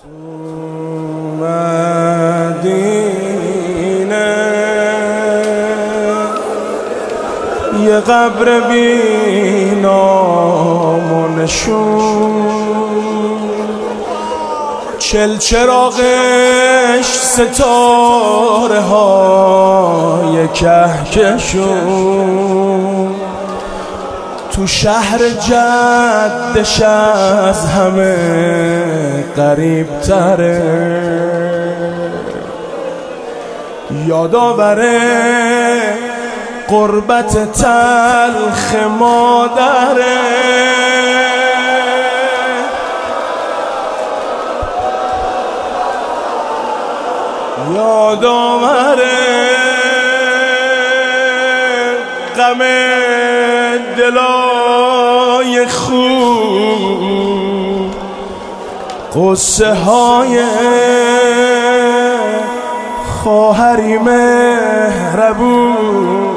مدینه یه قبر بی نام و نشون، چراغش ستاره های کهکشون، تو شهر جدش از همه غریب تره، یادآوره غربت تلخ مادره، یادآوره غم دلای خوب، قصه های خواهری مهربون،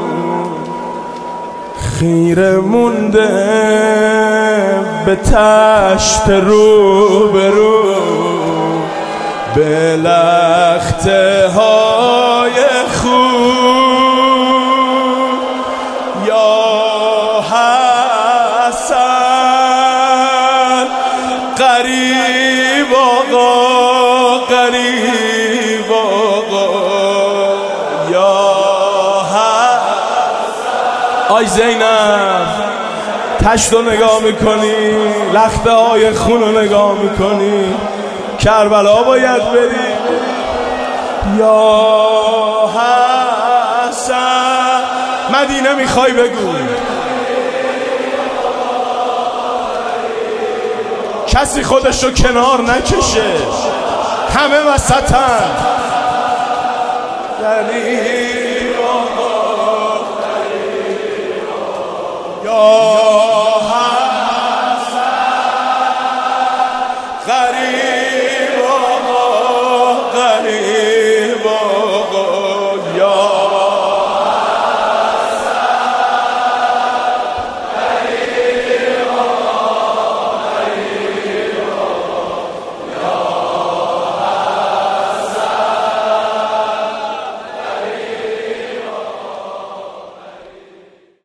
خیره مونده به تشت روبرو، به لخته های خوب. یا حسن قریب آقا، قریب آقا، یا حسن. آی زینب تشت رو نگاه میکنی، لخته های خون رو نگاه میکنی، کربلا باید بری. یا حسن مدینه میخوای بگو، کسی خودش رو کنار نکشه، همه وسطن. یا